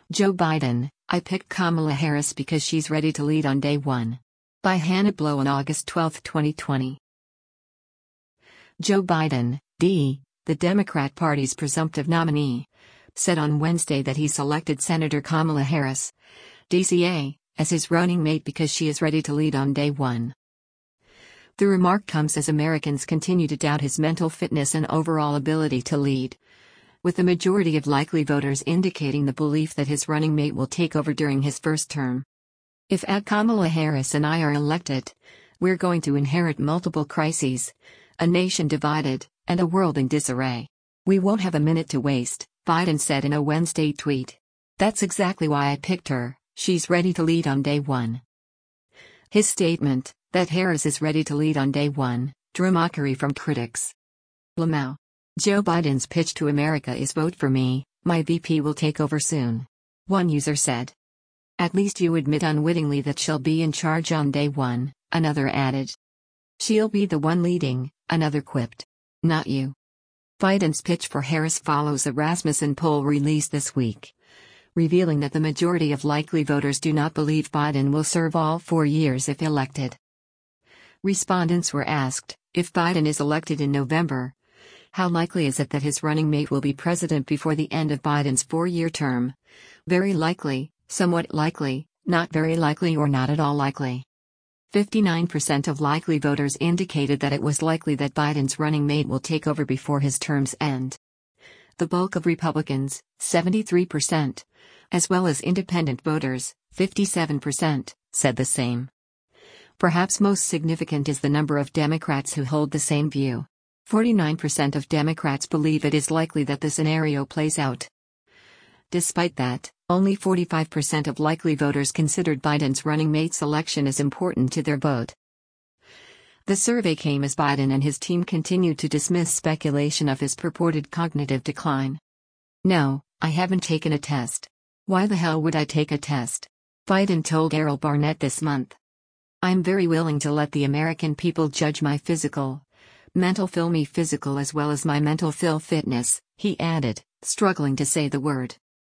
Joe Biden, I picked Kamala Harris because she's ready to lead on day one. By Hannah Blow on August 12, 2020. Joe Biden, D., the Democrat Party's presumptive nominee, said on Wednesday that he selected Senator Kamala Harris, DCA, as his running mate because she is ready to lead on day one. The remark comes as Americans continue to doubt his mental fitness and overall ability to lead, with the majority of likely voters indicating the belief that his running mate will take over during his first term. If Kamala Harris and I are elected, we're going to inherit multiple crises, a nation divided, and a world in disarray. We won't have a minute to waste, Biden said in a Wednesday tweet. That's exactly why I picked her, she's ready to lead on day one. His statement, that Harris is ready to lead on day one, drew mockery from critics. Lamau. Joe Biden's pitch to America is vote for me, my VP will take over soon. One user said. At least you admit unwittingly that she'll be in charge on day one, another added. She'll be the one leading, another quipped. Not you. Biden's pitch for Harris follows a Rasmussen poll released this week, revealing that the majority of likely voters do not believe Biden will serve all 4 years if elected. Respondents were asked, if Biden is elected in November, how likely is it that his running mate will be president before the end of Biden's 4-year term? Very likely, somewhat likely, not very likely, or not at all likely. 59% of likely voters indicated that it was likely that Biden's running mate will take over before his term's end. The bulk of Republicans, 73%, as well as independent voters, 57%, said the same. Perhaps most significant is the number of Democrats who hold the same view. 49% of Democrats believe it is likely that the scenario plays out. Despite that, only 45% of likely voters considered Biden's running mate selection as important to their vote. The survey came as Biden and his team continued to dismiss speculation of his purported cognitive decline. No, I haven't taken a test. Why the hell would I take a test? Biden told Errol Barnett this month. I'm very willing to let the American people judge my mental filmy physical as well as my mental fitness, he added, struggling to say the word.